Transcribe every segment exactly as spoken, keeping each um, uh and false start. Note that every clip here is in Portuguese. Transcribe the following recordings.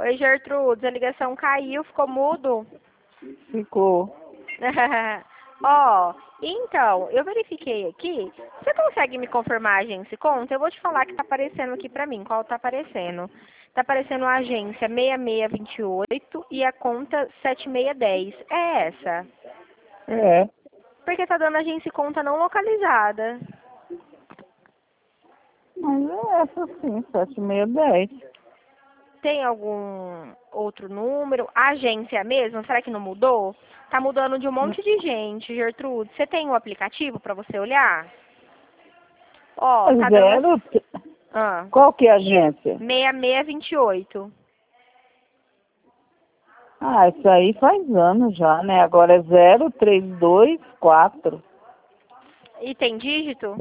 Oi, Gertrudes, a ligação caiu, ficou mudo. Ficou. Ó, então, eu verifiquei aqui. Você consegue me confirmar a agência e conta? Eu vou te falar que tá aparecendo aqui pra mim. Qual tá aparecendo? Tá aparecendo a agência seis seis dois oito e a conta sete seis um zero. É essa? É. Porque tá dando agência e conta não localizada. Mas é essa sim, sete meia dez. Tem algum outro número? A agência mesmo? Será que não mudou? Tá mudando de um monte de gente, Gertrude. Você tem um aplicativo pra você olhar? Ó, tá dando... Zero. Ah, Qual que é a agência? seis seis dois oito. Ah, isso aí faz anos já, né? Agora é zero três dois quatro. E tem dígito?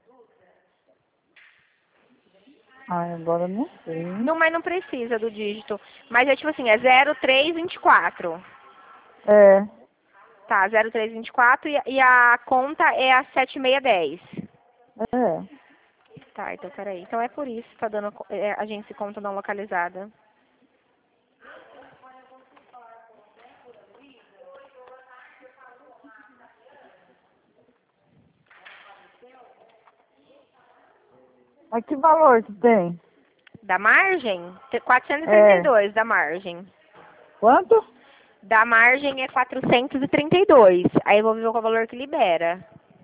Ai, agora eu não sei. Não, mas não precisa do dígito. Mas é tipo assim, é zero três dois quatro. É. Tá, zero três dois quatro e, e a conta é a sete seis um zero. É. Tá, então peraí. Então é por isso que tá dando é, agência e conta não localizada. Mas que valor que tem? Da margem? quatrocentos e trinta e É. dois da margem. Quanto? Da margem é quatrocentos e trinta e dois. Aí eu vou ver qual é o valor que libera.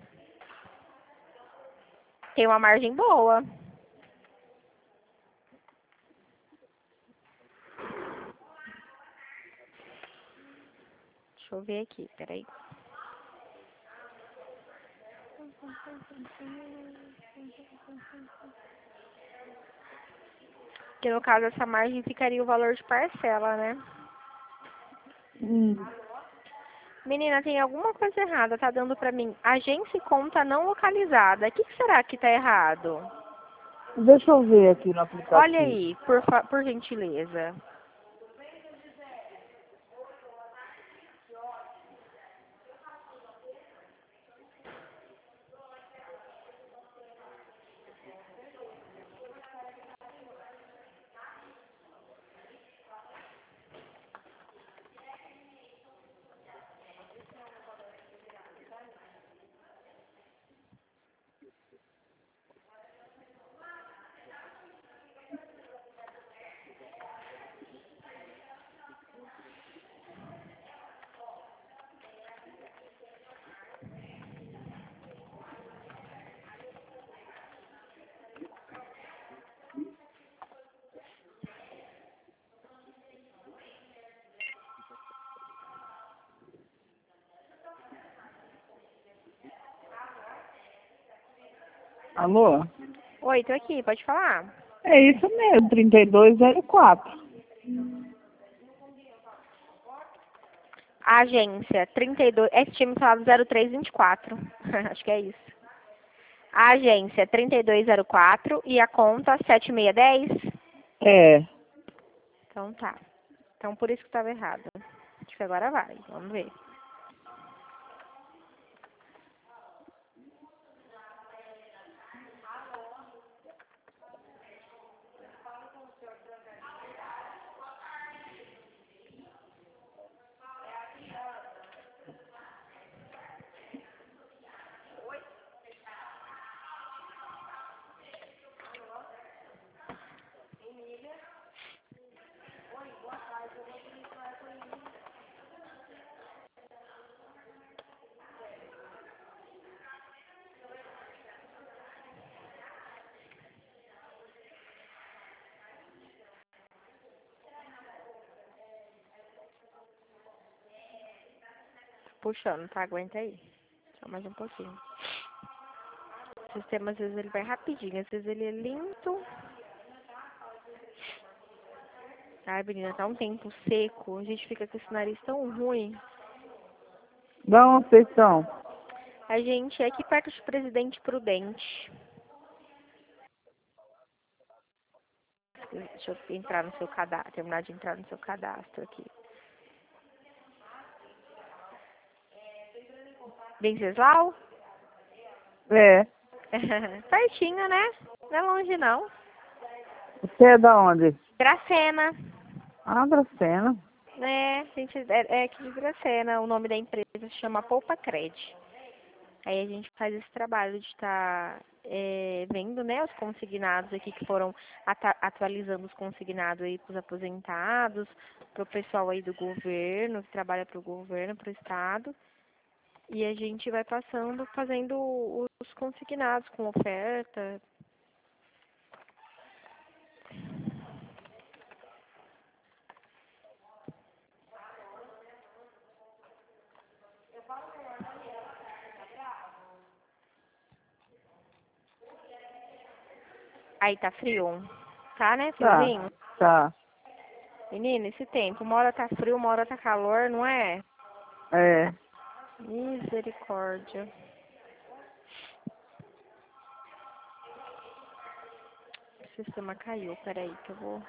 Tem uma margem boa. Deixa eu ver aqui, peraí. Porque no caso essa margem ficaria o valor de parcela, né? Hum. Menina, tem alguma coisa errada. Tá dando pra mim agência e conta não localizada. O que, que será que tá errado? Deixa eu ver aqui no Olha aplicativo. aí, por, fa- por gentileza. Alô? Oi, tô aqui, pode falar. É isso mesmo, trinta e dois zero quatro. Agência trinta e dois. Esse time falado zero três dois quatro. Acho que é isso. A agência trinta e dois zero quatro e a conta sete seis um zero. É. Então tá. Então por isso que estava errado. Acho que agora vai. Vamos ver. Puxando, tá? Aguenta aí. Só mais um pouquinho. O sistema às vezes ele vai rapidinho, às vezes ele é lento. Ai, menina, tá um tempo seco. A gente fica com esse nariz tão ruim. Dá uma atenção. A gente é aqui perto de Presidente Prudente. Deixa eu entrar no seu cadastro, terminar de entrar no seu cadastro aqui. Venceslau? É. Pertinho, né? Não é longe, não. Você é da onde? Dracena. Ah, Dracena. É, a gente, é, é aqui de Dracena, o nome da empresa se chama Poupa Cred. Aí a gente faz esse trabalho de estar é, vendo, né, os consignados aqui que foram ata- atualizando os consignados aí para os aposentados, para o pessoal aí do governo, que trabalha para o governo, para o estado. E a gente vai passando, fazendo os consignados com oferta. Aí tá frio? Tá, né? Tá, Friozinho? tá. Menina, esse tempo, uma hora tá frio, uma hora tá calor, não é? É. Misericórdia. O sistema caiu, peraí que eu vou...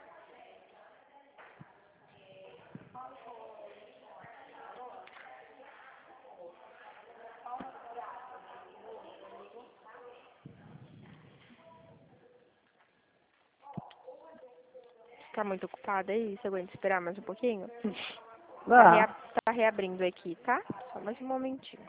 Tá muito ocupada aí? Você aguenta esperar mais um pouquinho? Tá, rea... Tá. tá reabrindo aqui, tá? Só mais um momentinho.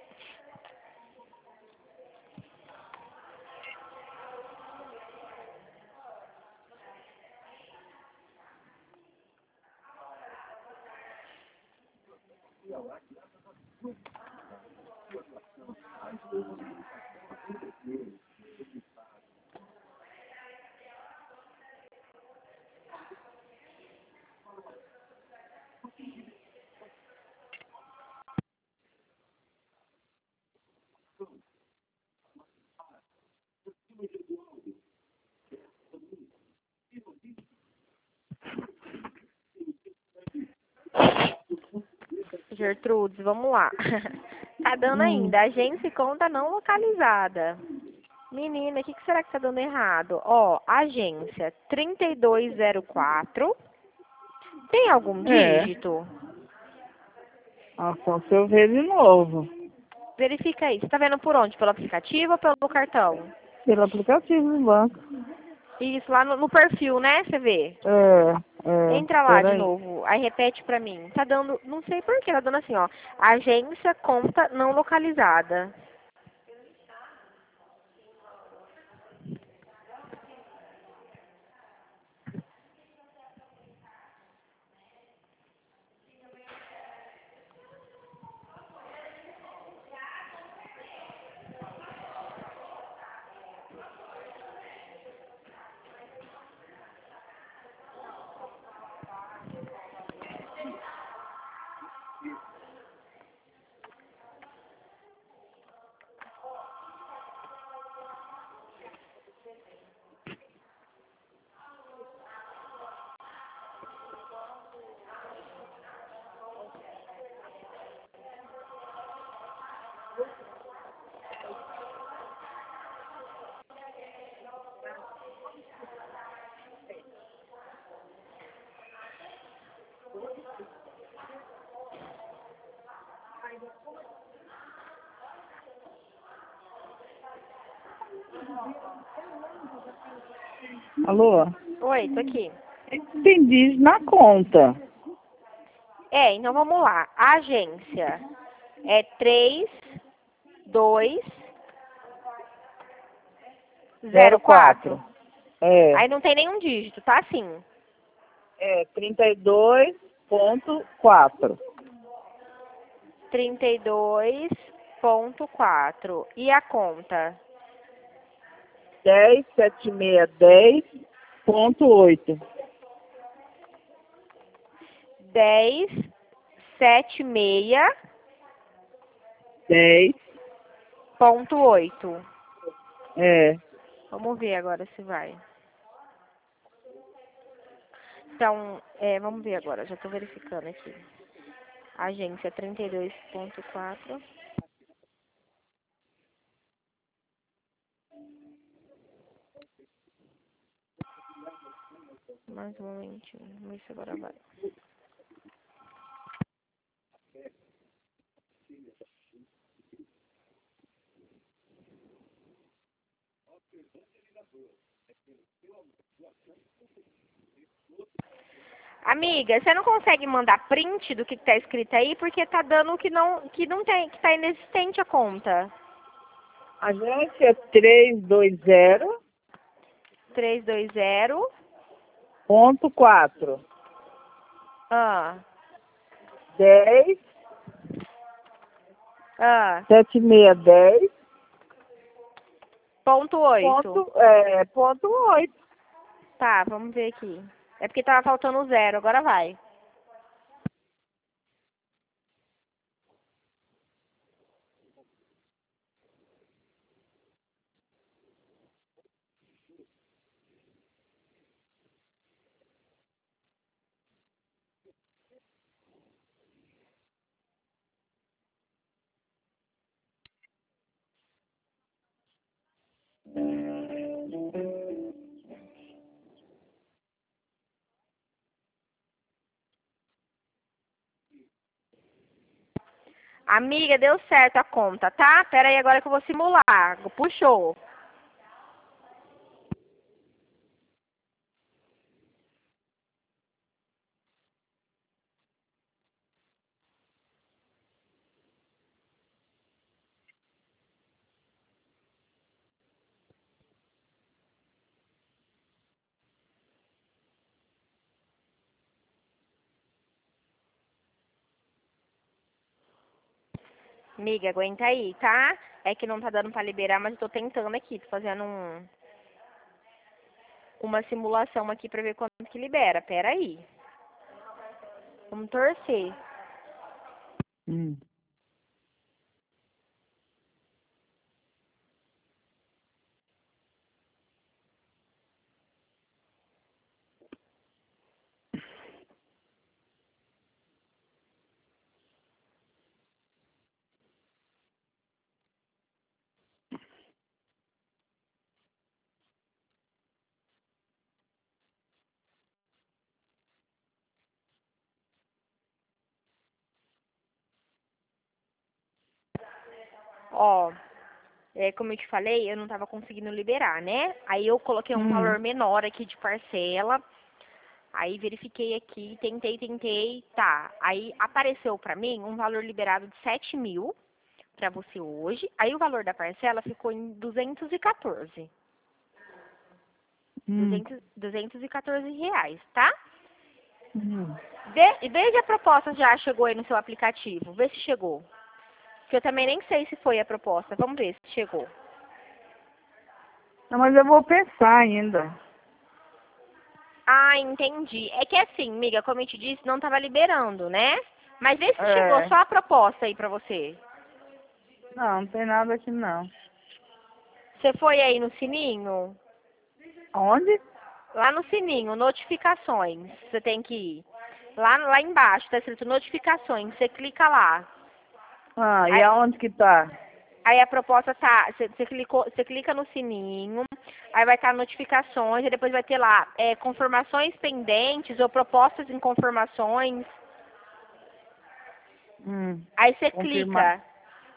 Gertrudes, vamos lá. Tá dando Hum. ainda. Agência e conta não localizada. Menina, o que, que será que tá dando errado? Ó, agência trinta e dois zero quatro. Tem algum É. dígito? Ah, só se eu ver de novo. Verifica aí. Você tá vendo por onde? Pelo aplicativo ou pelo cartão? Pelo aplicativo do banco. Isso, lá no, no perfil, né? Você vê. É, é. Entra lá de Peraí. novo. Aí repete pra mim. Tá dando, não sei por que, tá dando assim, ó. Agência conta não localizada. Alô? Oi, tô aqui. Tem dígito na conta. É, então vamos lá. A agência é três dois zero Zero quatro. quatro. É. Aí não tem nenhum dígito, tá assim. É trinta e dois ponto quatro. trinta e dois ponto quatro. E a conta? Dez sete seis dez ponto oito. dez sete seis Dez. ponto oito. É. Vamos ver agora se vai. Então, é, vamos ver agora, já tô verificando aqui. Agência trinta e dois ponto quatro. Mais um momentinho, vamos ver se agora vai. Amiga, você não consegue mandar print do que tá escrito aí, porque tá dando que não, que não tem, que tá inexistente a conta. Agência três dois zero três dois zero. ponto quatro. Ah. dez, Ah. sete seis dez. Ponto oito. Ponto, é, ponto oito. Tá, vamos ver aqui. É porque tava faltando zero, agora vai. Amiga, deu certo a conta, tá? Pera aí agora que eu vou simular. Puxou. Amiga, aguenta aí, tá? É que não tá dando pra liberar, mas eu tô tentando aqui. Tô fazendo um, uma simulação aqui pra ver quanto que libera. Pera aí. Vamos torcer. Hum. Ó, é, como eu te falei, eu não tava conseguindo liberar, né? Aí eu coloquei um Hum. valor menor aqui de parcela. Aí verifiquei aqui, tentei, tentei, tá. Aí apareceu pra mim um valor liberado de sete mil pra você hoje. Aí o valor da parcela ficou em duzentos e quatorze. Hum. duzentos, duzentos e quatorze reais, tá? Hum. De, desde a proposta já chegou aí no seu aplicativo. Vê se chegou. Que eu também nem sei se foi a proposta. Vamos ver se chegou. Não, mas eu vou pensar ainda. Ah, entendi. É que assim, amiga, como eu te disse, não tava liberando, né? Mas vê se chegou É. só a proposta aí pra você. Não, não tem nada aqui não. Você foi aí no sininho? Onde? Lá no sininho, notificações. Você tem que ir. Lá, lá embaixo, tá escrito notificações. Você clica lá. Ah, e Aí, aonde que tá? aí a proposta tá. Você, você, clicou, você clica no sininho. Aí vai estar notificações. E depois vai ter lá é, confirmações pendentes ou propostas em confirmações. Hum. Aí você Confirmar. clica.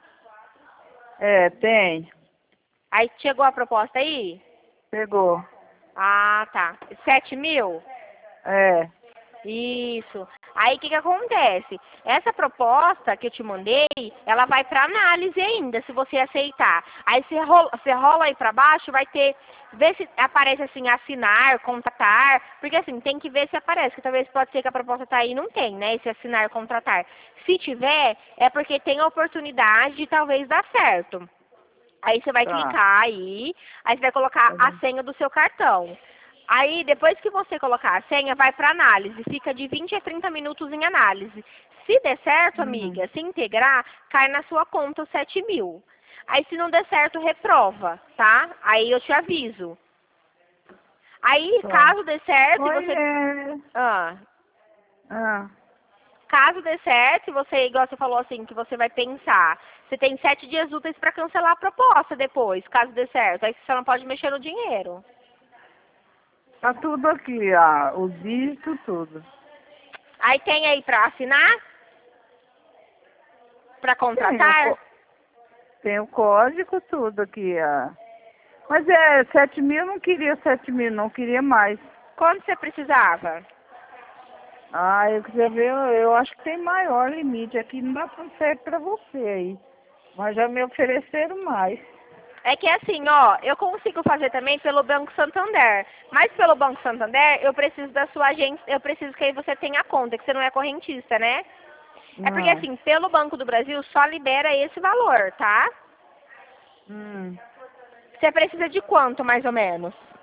É, tem. Aí chegou a proposta aí? Pegou. Ah, tá. Sete mil? É. Isso. Aí o que, que acontece? Essa proposta que eu te mandei, ela vai para análise ainda, se você aceitar. Aí você rola, você rola aí para baixo, vai ter, vê se aparece assim, assinar, contratar, porque assim, tem que ver se aparece, que talvez pode ser que a proposta tá aí e não tem, né, esse assinar, contratar. Se tiver, é porque tem a oportunidade de talvez dar certo. Aí você vai Tá. clicar aí, aí você vai colocar Tá a bom. senha do seu cartão. Aí, depois que você colocar a senha, vai para análise. Fica de vinte a trinta minutos em análise. Se der certo, Hum. amiga, se integrar, cai na sua conta os sete mil. Aí, se não der certo, reprova, tá? Aí eu te aviso. Aí, Tá. caso dê certo, e Oi, você... é. Ah, Ah. caso dê certo, e você, igual você falou assim, que você vai pensar, você tem sete dias úteis para cancelar a proposta depois, caso dê certo. Aí você não pode mexer no dinheiro. Tá tudo aqui, ó. O dígito, tudo. Aí tem aí para assinar? Para Tem o, contratar? có- tem o código, tudo aqui, ó. Mas é, sete mil, eu não queria sete mil, não queria mais. Quanto você precisava? Ah, eu queria ver, eu, eu acho que tem maior limite aqui, não dá pra certo pra você aí. Mas já me ofereceram mais. É que assim, ó, eu consigo fazer também pelo Banco Santander. Mas pelo Banco Santander, eu preciso da sua agência, eu preciso que aí você tenha conta, que você não é correntista, né? É porque Não. assim, pelo Banco do Brasil só libera esse valor, tá? Hum. Você precisa de quanto, mais ou menos?